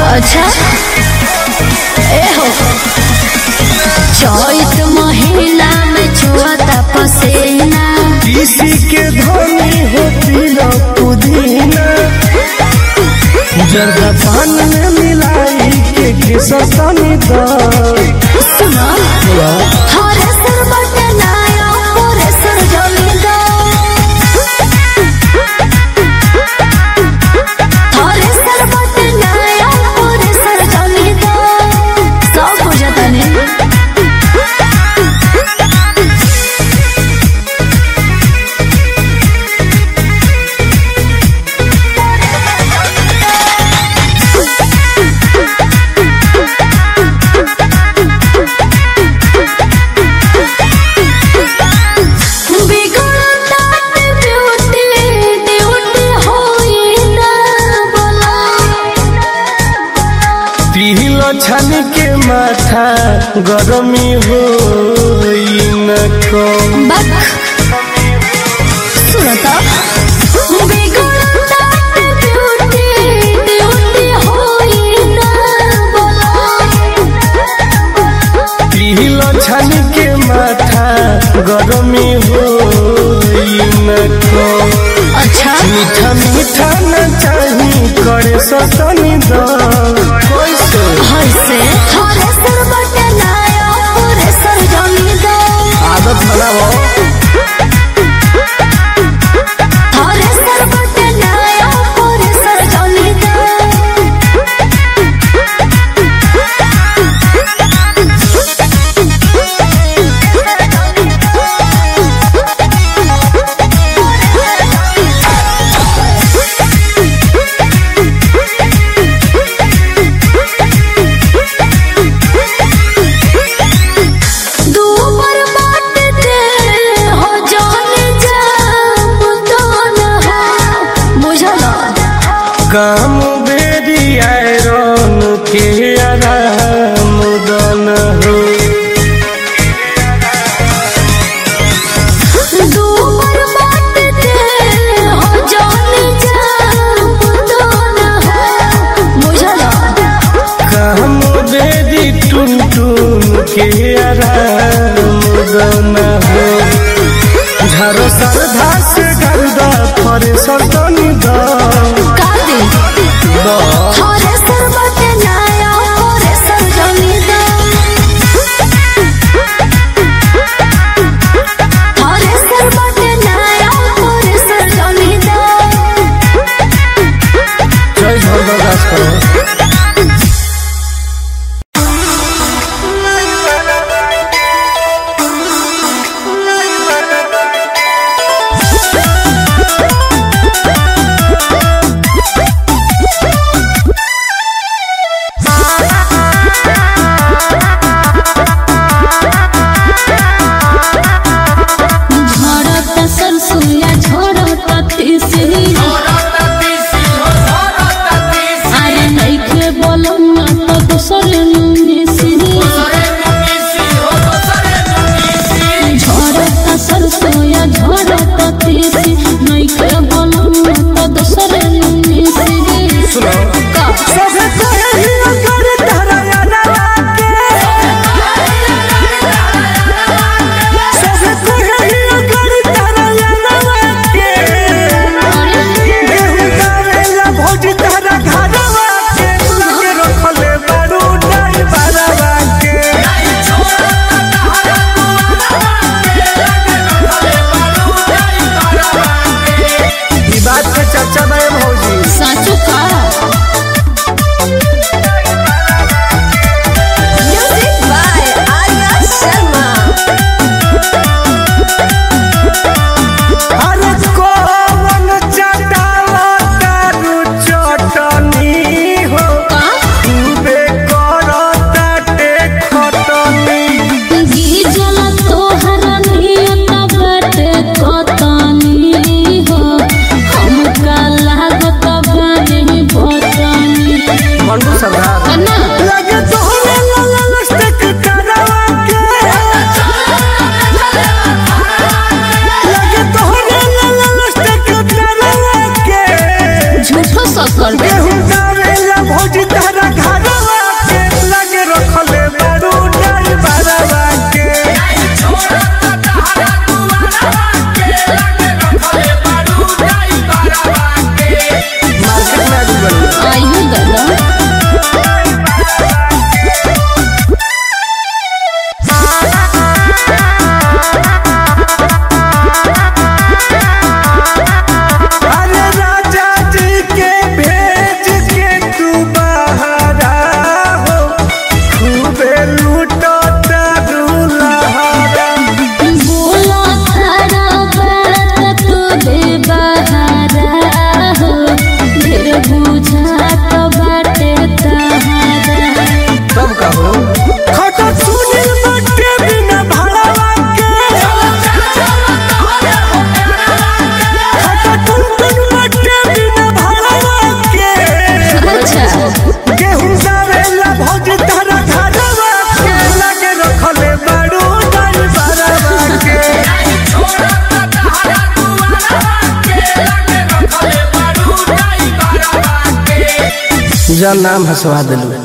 अच्छा ए हो चैत महीना में छुआता पसीना किसी के धनी होती न पुदीना जर्दा पान में मिलाई के सतनी दा सुना हरे सर बटे नाया पूरे सर जमी दो हरे सर बटे नाया पूरे सर जमी दो सब हो जाता नहीं छन के माथा गरमी हो न को सुनता छन के माथा गरमी हो न को अच्छा मीठा मीठा न चाही करे सतनी दा हसे हरे सर बटे नाया पूरे सर जमी दो आदत बना हो हरे सर बटे नाया पूरे सर जमी दो काम बेरी आयरन के आराम दन हो काम बेरी टुन टुन के आराम दन हो झारो सरधा से गंदा पर सरदनी दा हरे सर बटे नाया पूरे सर जमी दो हरे सर बटे नाया पूरे सर जमी दो जय झलदास करो कर दे। जा नाम हंसवा दिलू।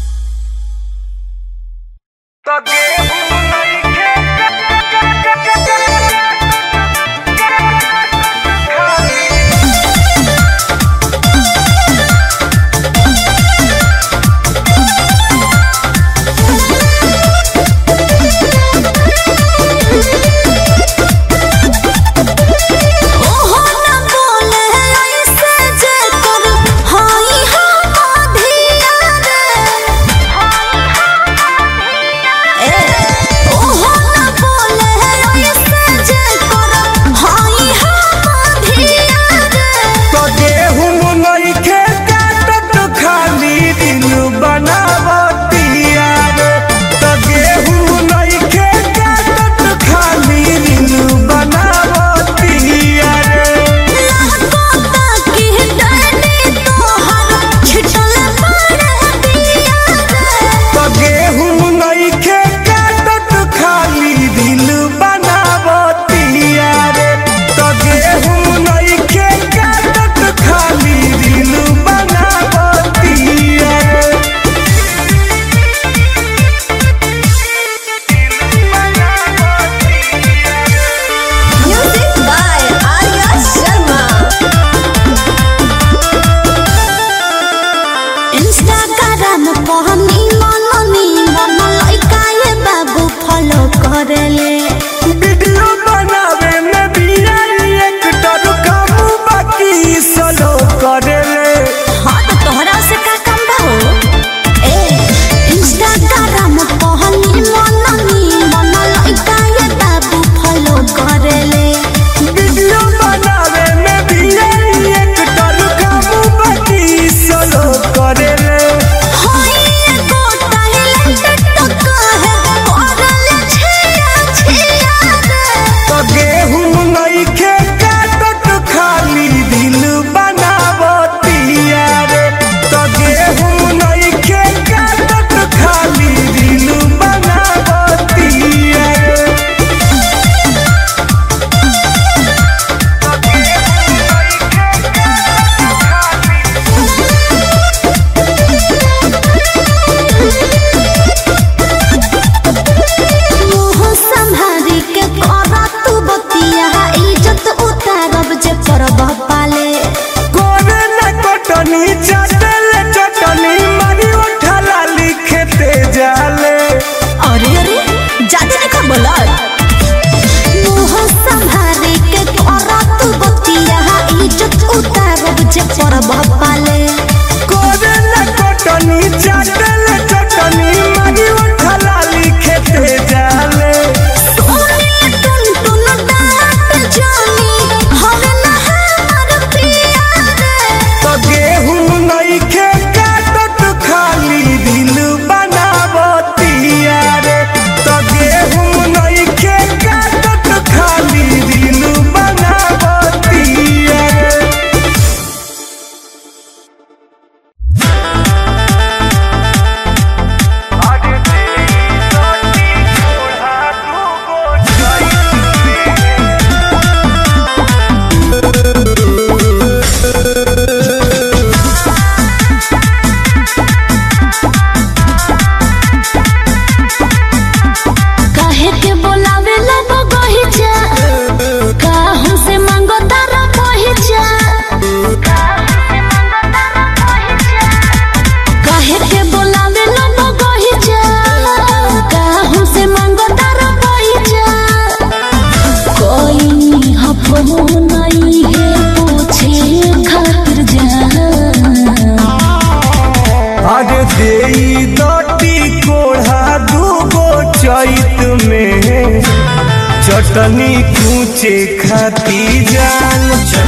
चटनी कूचे खाती जान,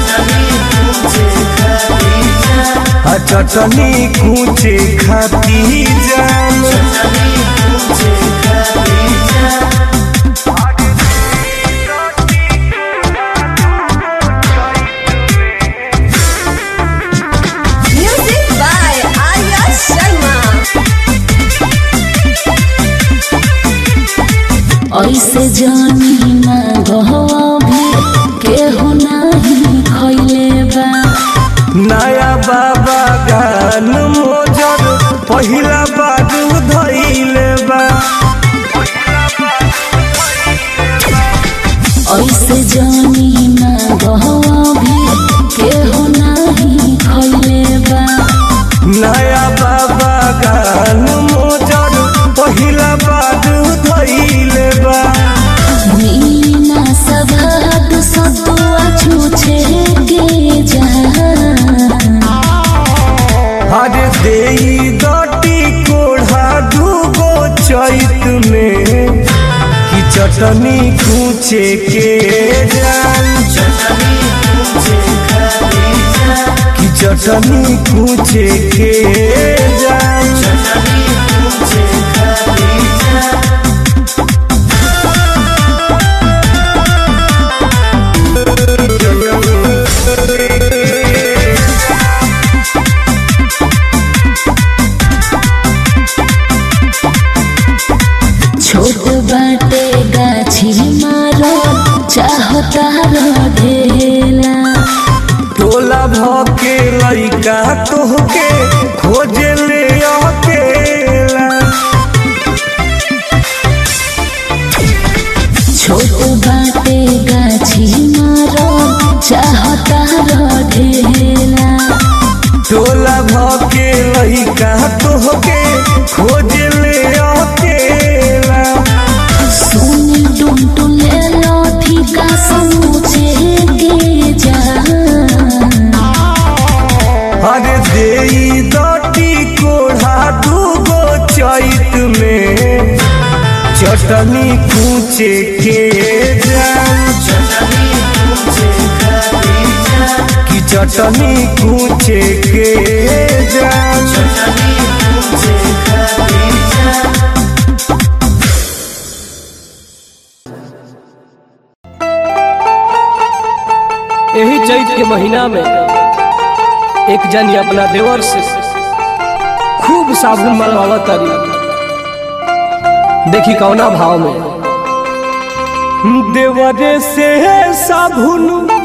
चटनी कूचे खाती जान। Music by Arya Sharma। ऐसे जानी मांगो भी केहू नहीं खइले बा, नया बाबा गान मोजर पहिला बाजू धइले बा ऐसे जानी ना गहवा भी केहू नाही खइले बा नया बाबा गान मोजर पहिला बाजू धइले बा मीना सभात सतुआ छूछे के जा हरे देई दटी कोढ़ा दूगो चैत में कि चटनी कूचे के जान कि चटनी कूचे के जान छोट बाटे गाछी मारो चाहता ढेला टोला भके लइका तोहके खोजे ले अकेला छोट बाटे गाछी मारो चाहता ढेला टोला भके लइका तोहके खोजे ले अकेला सुनी टुनटुले लथी का समूचे के जा हरे देई दटी कोढ़ा दूगो चैत में चटनी कूचे के जान कि चटनी कूचे के जान यही चैत के महीना में एक जनी अपना देवर से खूब साबुन मलवावत तारी। देखी कौना भाव में देवरे से साबुन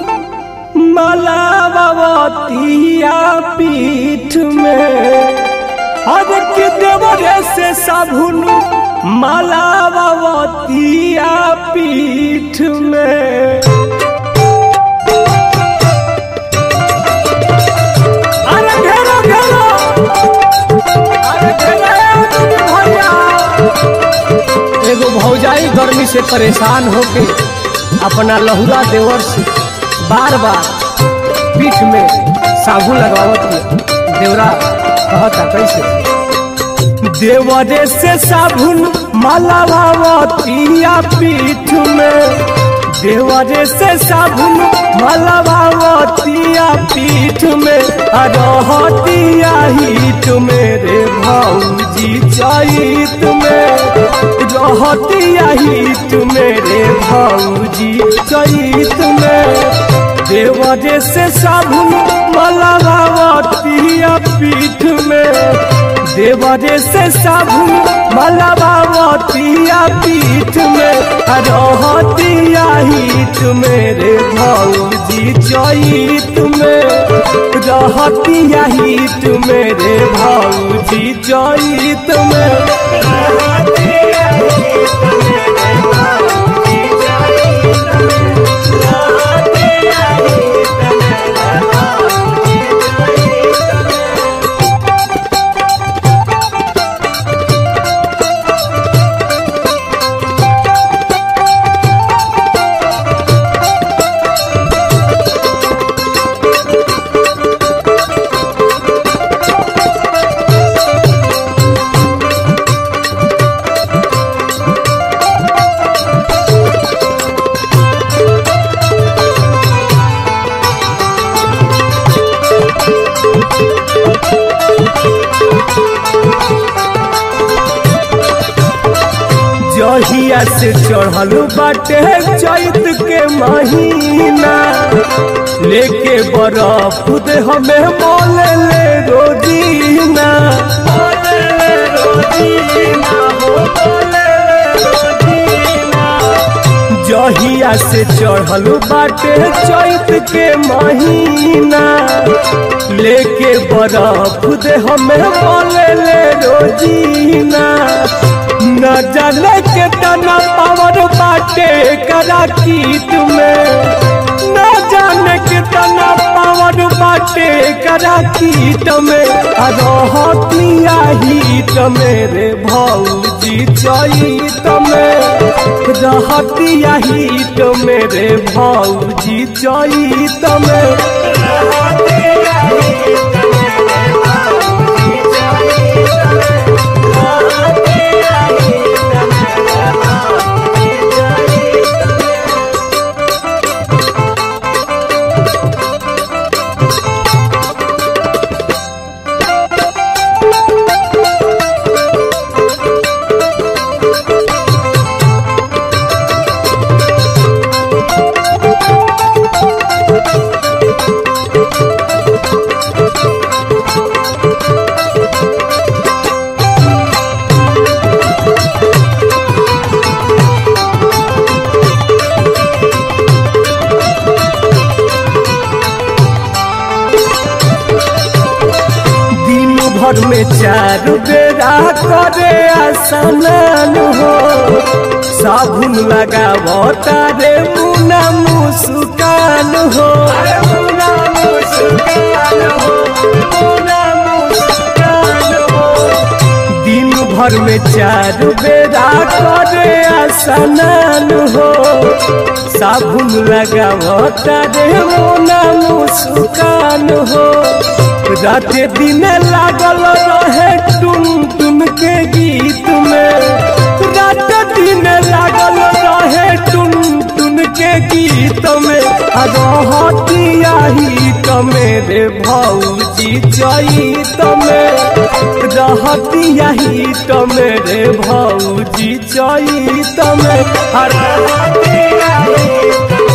मलावतिया पीठ में अब के देवरे से साबुन मलावतिया पीठ में एगो भौजाई गर्मी से परेशान होके अपना लहुरा देवर से बार बार पीठ में साबुन लगावत देवरा कहता कैसे देवरे से साबुन मलावतिया पीठ में देवरे से साबुन मलावतिया पीठ में रहतिया हित मेरे भौजी चैत में रहतिया हित मेरे भौजी चैत में देवरे से साबुन मलावतिया पीठ में देवरे से साबुन मलावतिया पीठ में रहतिया हित मेरे भौजी चैत में रहतिया हित मेरे भौजी चैत में रहतिया हित मेरे भौजी चैत में रहतिया हित मेरे भौजी चैत में। जहिया से चढ़ल बाटे चैत के महीना लेके बरफ दे हमें मोले ले रोजीना जहिया से चढ़ल बाटे चैत के महीना लेके बर्फ दे हमें बोले ले रोजीना न जाने के तना पावर बाटे करा की तुम्हें न जाने के तना पावर बाटे करा की तुम्हें रहतिया ही मेरे भौजी चई तमें रहतिया ही मेरे भौजी चई तमें में चार बेरा करे आसमान हो साबुन लगावो तारे मुना मुस्कान हो मुना मुस्कान हो मुना मुस्कान हो दिन भर में चार बेरा करे आसमान हो साबुन लगावो तारे मुना मुस्कान हो राते दिन लागल रहे टुन टुन के गीत में राते दिन लागल रहे टुन टुन के गीत में रहतिया ही मेरे भौजी चई तमें रहतिया ही मेरे भौजी चई तमें रहतिया ही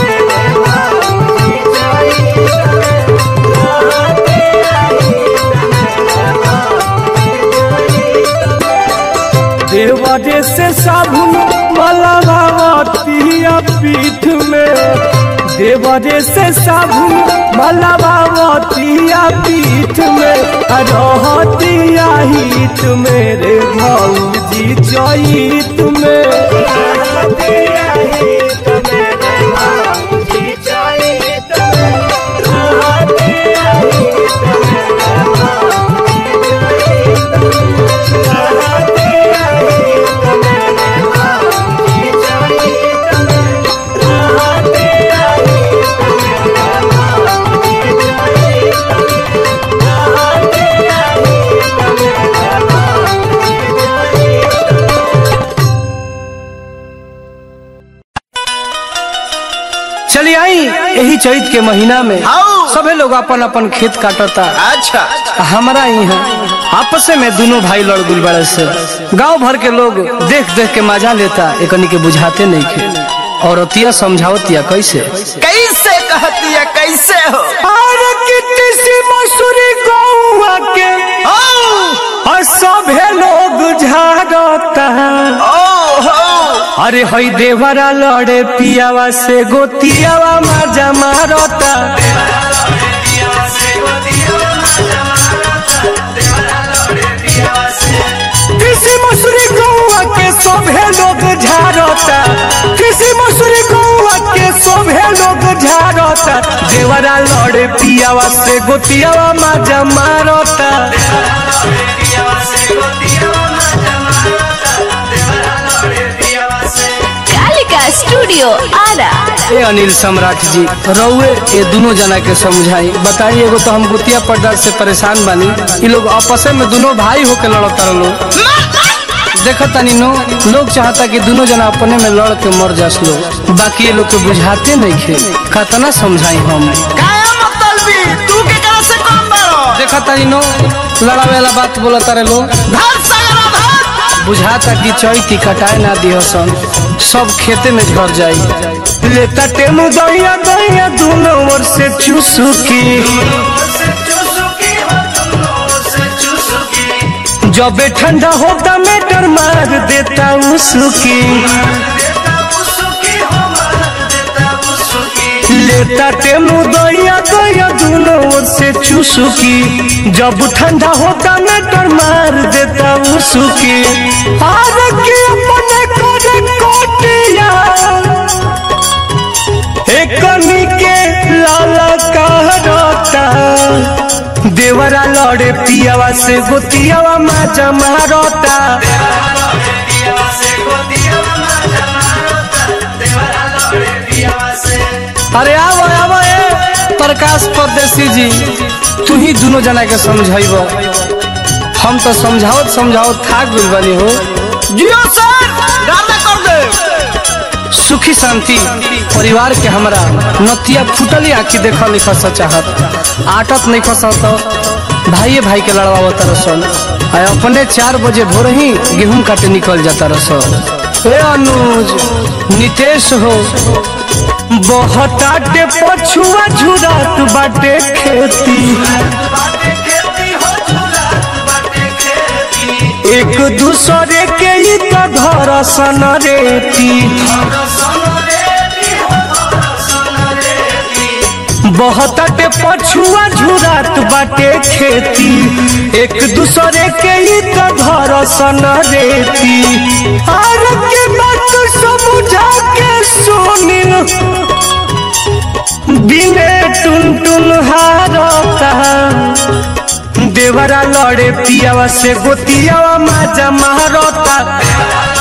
देवरे से साबुन मलबावतिया पीठ में देवरे से साबुन मलबावतिया पीठ में रहतिया ही मेरे भौजी चई तुम्हें रहतिया ही मेरे भौजी चई तुम्हें रहतिया ही चलिए आई यही चैत के महीना में सभी लोग अपन अपन खेत काटता। अच्छा हमारा यहाँ आपस में दोनों भाई लड़ गुल बड़े से गांव भर के लोग देख देख के मजा लेता एकनी के बुझाते नहीं खे और अतिया समझावतिया कैसे कैसे कहतिया कैसे हो और किसी मसूरी गौवा के और सभे लोग झाड़ता अरे हई देवरा लड़े पियावा से गोतियावा मजा मारता किसी मसूरी गौवा के सभे लोग झाड़ता किसी मसूरी गौवा के सभे लोग झाड़ता देवरा लड़े पियावा से गोतियावा मजा मारता स्टूडियो आरा। ए अनिल सम्राट जी रउए ये दोनों जना के समझाई बताइए एगो तो हम गुतिया पर्दा से परेशान बानी ये लोग आपस में दोनों भाई होके लड़ता लोग देखा तनी नो लोग चाहता कि दोनों जना अपने में लड़ के मर जास लो बाकी ये लोग के बुझाते नहीं खे खतना समझाई हम देखा तनी नो लड़ावे वाला बात बोला तारे लोग बुझाता कि चैती कटाए ना दियो सन सब खेते में झड़ जाई लेता टेमु दहिया दहिया दोनों ओर से चुसुकी जब ठंडा होता मीटर मार देता उसकी लेता के मुदैया गया दोनों ओर से चुसुकी, जब ठंडा होता मेटर मार देता उसकी। आर के अपने करे कोटिया एकनी के लाला कहता, देवरा लड़े पियावा से गोतियावा माजा मारता। अरे आओ आओ प्रकाश परदेसी जी, तू ही दोनों जना के समझाइब, हम तो समझाओ समझाओ थाक गइल बानी हो। जियो सर गाना कर दे। सुखी शांति परिवार के हमरा नतिया फुटली आखी देख लिख चाहत, आटत नहीं खस तो भाई भाई के लड़वा तरसन, अपने 4 बजे भोर ही गेहूं काटे निकल जाता रस। अनुज नितेश हो बहताटे पछुआ झुरात बाटे खेती, एक दूसरे के ही तो घर सन रेती। बहताटे पछुआ झुरात बाटे खेती, एक दूसरे के ही तो घर सन रेती। आर के बात समझा के सुनिल बिने टुन टुन हारता, देवरा लड़े पियावा से गोतियावा माजा मारता।